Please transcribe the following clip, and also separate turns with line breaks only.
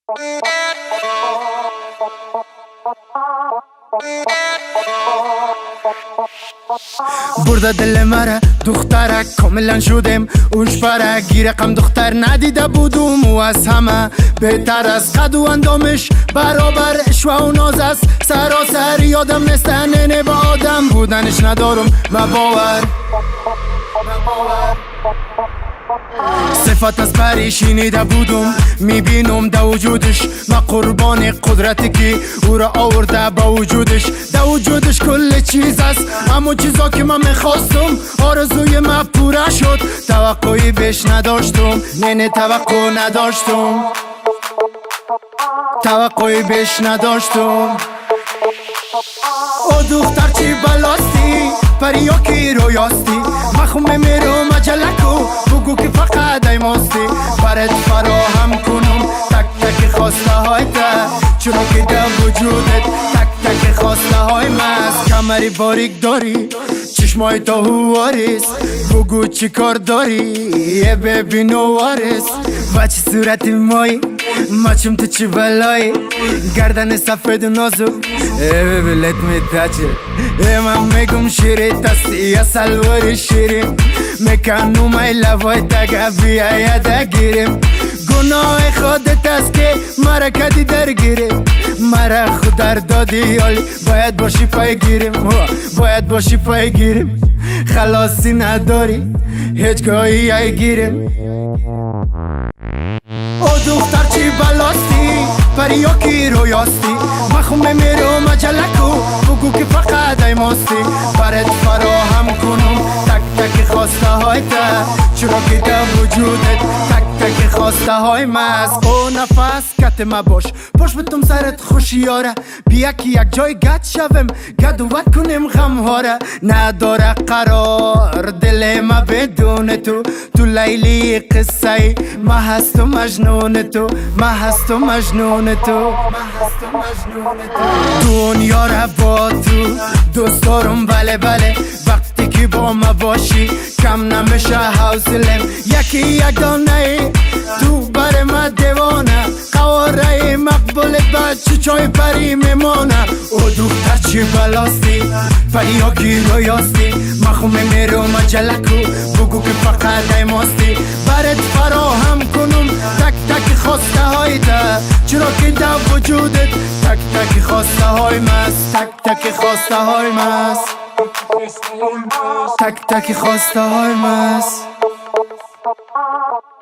برده دل مره دختره کاملا شدم اوش پره گیر رقم دختر ندیده بودم و از همه بهتر از قد و اندامش برابرش و اون ناز است سراسر یادم نسته ننه با آدم بودنش ندارم و باور صفت از پری شنیده بودم میبینم در وجودش من قربان قدرتی که او را آورده با وجودش در وجودش کل چیز است همون چیزا که من میخواستم آرزوی من پوره شد توقعی بهش نداشتم نه توقع نداشتم توقعی بهش نداشتم او دختر چی بلاستی پریا کی رویاستی مخوم میرو مجلکو بگو که فقط ای ماستی برات فراهم کنم تک تک خواسته های تا چرا که در وجودت تک تک خواسته های مست کمری باریک داری چشمای تا هواریس بگو چی کار داری یه ببین وارس و چی صورت مایی مچم تو چی بلایی گردن سفید و نازو ببلت میتاچه من میگم شیری تستی یا سلواری شیری میکنم ای لبای تگه بیایی دگیریم گناه خودت است که مرا کدی درگیری مرا خود در دادی یالی باید باشی پای گیریم باید باشی پای گیریم خلاصی نداری هیچ گاهی ای گیریم او دختر چی بلاستی پریا کی رویاستی مخوم میرو مجلکو بگو که فقط ای ماستی برات فراهم کنم تک تک خواسته های تا چرا که در وجودت تک تک خواسته های مست او نفس کت ما باش پشت بتم سرت خوشیاره بیا که یک جای گد شویم گدوت کنیم غم هاره نداره قرار دل ما بدون تو تو لیلی قصه ای ما هست و مجنون تو ما هست و مجنون تو دنیا را با تو دوست دارم بله بله وقتی که با ما باشی کم نمیشه حوصلم یکی یک دانه ای تو بر ما دیوانه قواره مقبولت بچه چای پری میمانه او دختر چی بلاستی پری ها کی رویاستی مخوم میرو مجلکو بگو که فقط ای ماستی برات فراهم کنم تک تک خواسته های تا چرا که در وجودت تک تک خواسته های مست تک تک خواسته های مست تک تک خواسته های مست